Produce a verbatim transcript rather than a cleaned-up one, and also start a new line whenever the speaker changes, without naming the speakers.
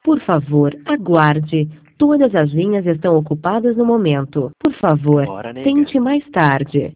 Por favor, aguarde. Todas as linhas estão ocupadas no momento. Por favor,
Bora, nega.
tente mais tarde.